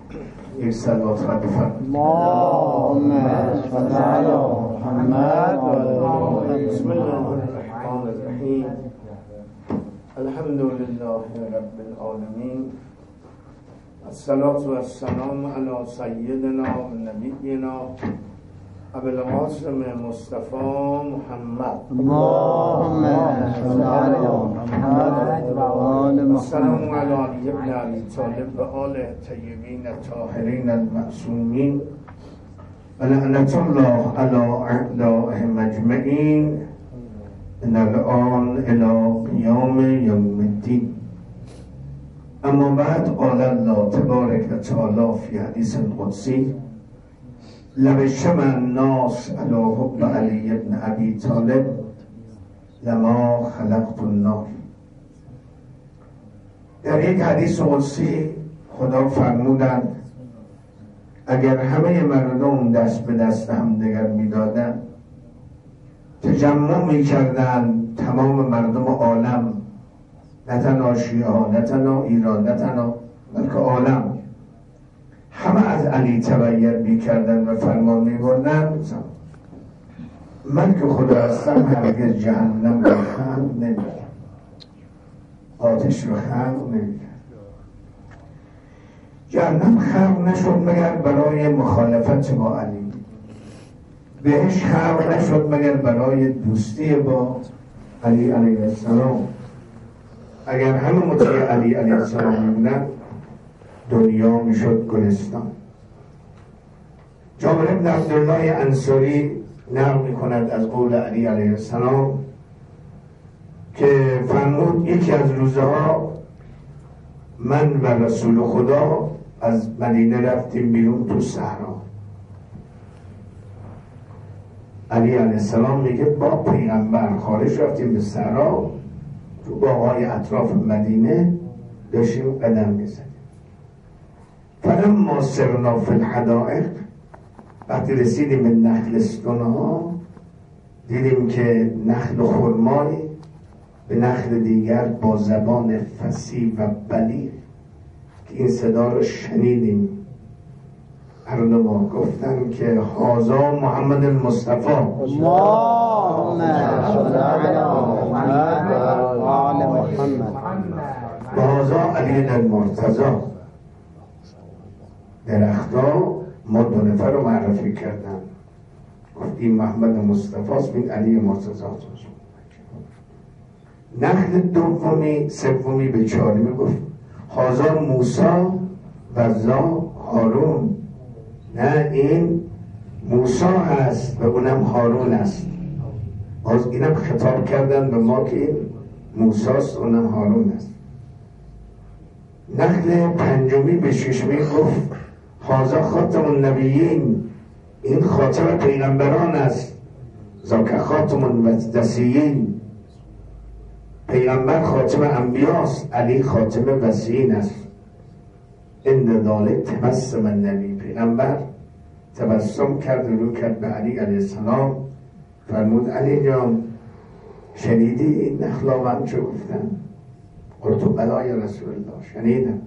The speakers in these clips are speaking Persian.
یک صلوات خواهد بفرمایید. اللهم صل علی محمد و آل محمد. بسم الله الرحمن الرحیم. الحمد لله رب العالمین. الصلاة و السلام علی سیدنا و نبینا ابوالقاسم مصطفی محمد. اللهم صل علی محمد و آل السلام محمد. علی علی ابن ابی طالب و آل طیبین الطاهرین المعصومین و لعنة الله علی اعدائهم اجمعین من الآن الی قیام یوم الدین. اما بعد قال الله تبارک و تعالی فی حدیث القدسی لو اجتمع الناس علی حب علی ابن ابی طالب لما خلقت النار. در یک حدیث قدسی خدا فرمودند اگر همه مردم دست به دست همدیگر میدادند، تجمع میکردند تمام مردم عالم، نه تنها شیعه ها، نه تنها ایران، نه تنها بلکه عالم، همه از علی تبعیت میکردن و فرمان میبردن، من که خدا هستم هرگز جهنم رو خلق نمی‌کنم، آتش رو خلق نمی‌کنم. جهنم خلق نشد مگر برای مخالفت با علی، بهش خلق نشد مگر برای دوستی با علی علیه السلام. اگر همه مطیع علی علیه السلام می‌بودن دنیا میشد گلستان. جابر بن عبدالله انصاری نقل میکند از قول علی علیه السلام که فرمود یکی از روزها من و رسول خدا از مدینه رفتیم بیرون تو صحرا. علی علیه السلام میگه با پیغمبر خارج رفتیم به صحرا، تو باغ‌های اطراف مدینه داشتیم قدم میزدیم. فلما سرنا فی الحدائق، وقتی رسیدیم به نخلستان‌ها دیدیم که نخل خرمایی به نخل دیگر با زبان فصیح و بلیغ که این صدا رو شنیدیم، هر دو ما گفتن که هذا محمد المصطفى. اللهم صل علی محمد و آل محمد. و هذا علی المرتضی. درختها ما دو نفر رو معرفی کردن، گفت این محمد مصطفی است، این علی مرتضی است. نخل دومی سومی به چهارمی گفت هذا موسی و ذا هارون. نه این موسی هست و اونم هارون است. باز اینم خطاب کردن به ما که این موسی است اونم هارون است. نخل پنجمی به ششمی گفت هذا خاتم النبیین، این خاتم پیغمبران است. ذاک خاتم الوصیین، پیغمبر خاتم انبیاست، علی خاتم وصیین است. ان ذلک تبسم النبی، پیغمبر تبسم کرد رو کرد به علی علیه السلام، فرمود علی جان شنیدی این نخلا من چه گفتن؟ قلت بلی یا رسول الله، شنیدم.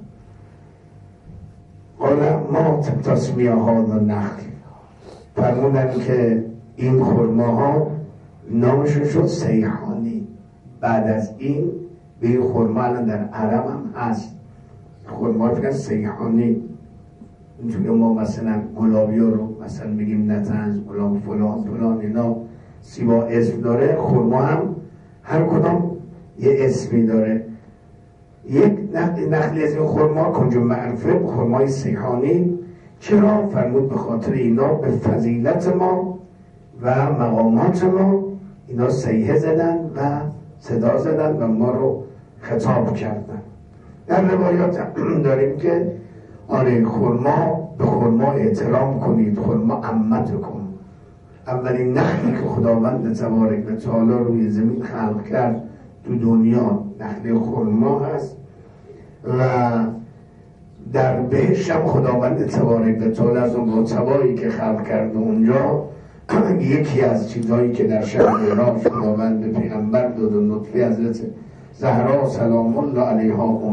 قال ما تسمیه ها نخل، فرمودن که این خرماها نامشون شد سیحانی. بعد از این به این خرما الان در عرب هم هست، خرما فکر سیحانی. اینجوری ما مثلا گلابی رو مثلا بگیم نتنز، گلاب فلان فلان، اینا سیبا اسم داره، خرما هم هر کدام یه اسمی داره. یک نخلی از این خرما کنج معرفه خرمای سیحانی. چرا؟ فرمود به خاطر اینا به فضیلت ما و مقامات ما اینا سیحه زدن و صدا زدن و ما رو خطاب کردن. در روایات داریم که آره خرما به خرما احترام کنید، خرما عمت کن. اولین نخلی که خداوند تبارک و تعالی روی زمین خلق کرد تو دنیا نخل خرما هست و در بهشت هم خداوند تبارک و تعالی از اون رتبایی که خلق کرد اونجا یکی از چیزهایی که در شب معراج خداوند پیغمبر داد و نطفه حضرت زهرا سلام الله علیها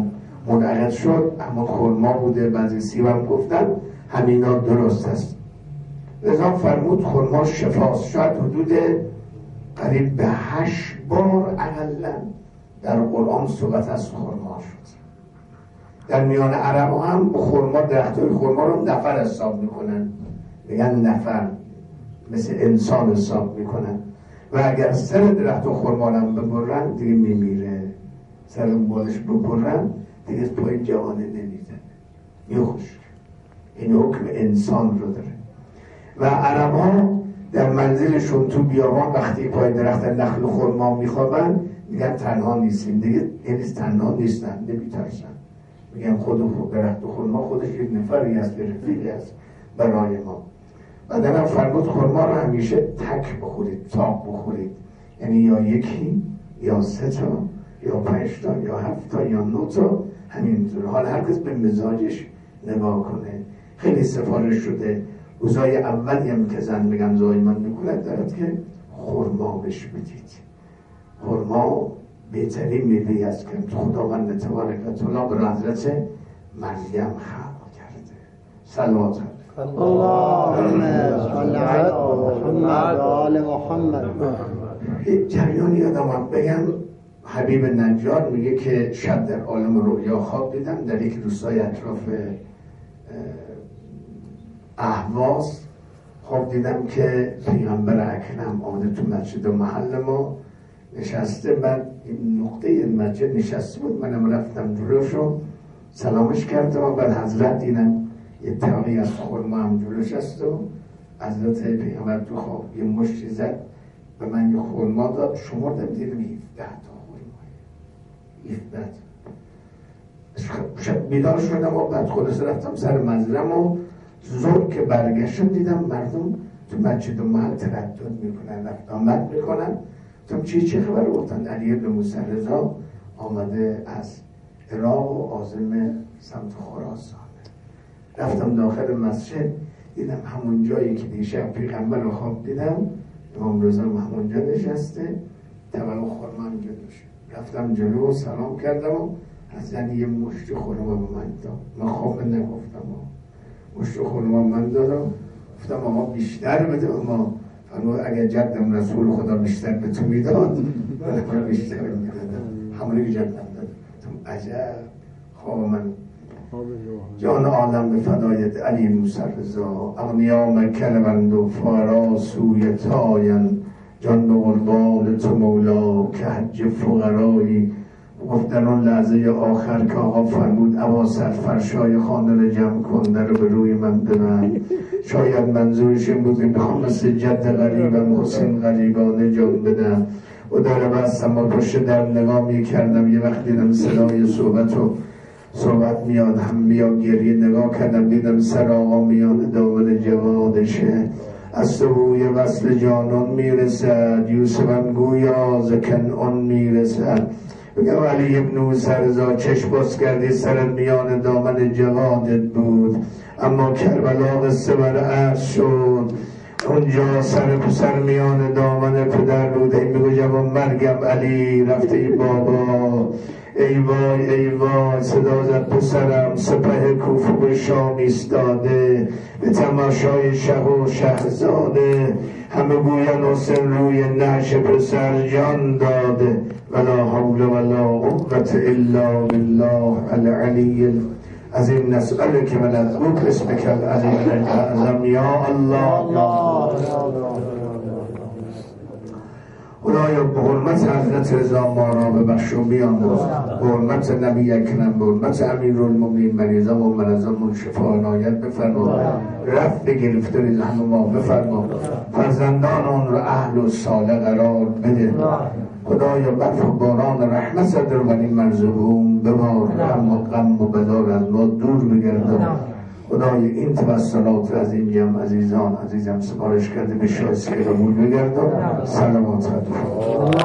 منعقد شد، اما خرما بوده، بعضی سیب هم گفتن همینا درست است. لذا فرمود خرما شفاست. شاید حدود قریب به 8 بار اقلا در قرآن صحبت از خرما شد. در میان عرب هم خرما، درختای خرما رو نفر حساب میکنن، میگن نفر، مثل انسان حساب میکنن و اگر سر درخت خرما رو ببرن دیگه میمیره، سر بالش ببرن دیگه پای جهانه نمیزنه، میخوش. این حکم انسان رو داره. و عرب ها در منزلشون تو بیابان وقتی پای درخت نخل خرما میخوابن میگن تنها نیستیم دیگه، یعنی تنها نیستن، نمیترسن، میگن خود درخت خرما خودش یک نفری هست، رفیقی هست برای ما. و در فرمود خرما رو همیشه تک بخورید، تاق بخورید، یعنی یا یکی یا 3 تا یا 5 تا یا 7 تا یا 9 تا، همینطور. حالا هر کس به مزاجش نگاه کنه. خیلی سفارش شده روزای اولی هم که زن میگم زایمان میکنه دارد که خرما بش بدید. خرما بهترین میوه‌ای است که خداوند تبارک و تعالی بر حضرت مریم خلق کرده. صلوات اللهم صل علی محمد و آل محمد. یک جریان یادم بگم، حبیب نجار میگه که شب در عالم رؤیا خواب دیدم، در یک روستای اطراف اهواز خواب دیدم که پیغمبر اکرم آمده تو مسجد و محل ما نشسته. بعد این نقطه مسجد نشسته بود، منم رفتم جلوشو سلامش کردم و بعد حضرت دیدم یه تاقی از خرما هم جلوش هست و حضرت پیغمبر تو خواب یه مشتی زد و من یه خرما داد، شمردم دیدم 17 تا خرما. 17 شب بیدار شدم و بعد خلاص رفتم سر منزلم و زور که برگشتم دیدم مردم تو مسجد و محل تردد میکنن، رفت آمد میکنن. گفتم چی خبر؟ گفتن علی بن موسی رضا آمده از عراق و عازم سمت خراسان. رفتم داخل مسجد دیدم همون جایی که دیشب پیغمبر رو خواب دیدم امام رضا همونجا نشسته، طبق خرما هم جلوش. رفتم جلو و سلام کردم و حسن یه مشت خرما به من داد. من خواب نگفتم، مشت خرما من دادم، گفتم آقا بیشتر بده. اما فرمود اگر جدم رسول خدا بیشتر به تو میداد من بیشتر میدادم، همونی که جدم داد. عجب خواب من. جان عالم به فدایت علی موسی رضا، اغنیا مکه روند و فقرا سوی تاین، جان به قربان تو مولا که حج فقرایی. گفتن اون لحظه آخر که آقا فرمود ابا سرفرشای خانه رو جمع کن، در رو به روی من ببند. شاید منظورش این بود که میخوام مثل جد غریبم حسین غریبانه جان بدم. و در بستم و پشت در نگاه میکردم، یه وقت دیدم صدای صحبت میاد، هم میاد گریه. نگاه کردم دیدم سر آقا میاد دامن جوادشه، از تو بوی وصل جانان میرسد، یوسفم گویا ز کنعان میرسد. بگم علی ابن موسی رضا چشم باز کردی سر میان دامن جوادت بود، اما کربلا قصه بر عرض شد. اونجا سر میان دامن پدر بود. این میگو جوان مرگم علی رفته ای بابا، ای وای ای وای صدا زد پسرم، سپه کوفه به شام ایستاده، به تماشای شه و شهزاده. همه گوین حسین روی نعش پسر جان داده، ولا حول ولا قوة الا بالله العلی العظیم. نسألك من ندعوك اسمك العلی الاعظم یا الله. خدایا به حرمت حضرت رضا ما را ببخش و بیامرز، به حرمت نبی اکرم، به حرمت امیرالمومنین مریضان و مرضان شفا عنایت بفرما، رفع گرفتاری زحم ما بفرما، فرزندان آن را اهل و صالح قرار بده. خدایا برف و باران رحمت صدر بنی مرزقون ببار، غم و بلا از ما دور بگردان. خدای این توسلات از این جمع عزیزان عزیزم سپارش کرده به شایسته قبول بگردان. سلامات.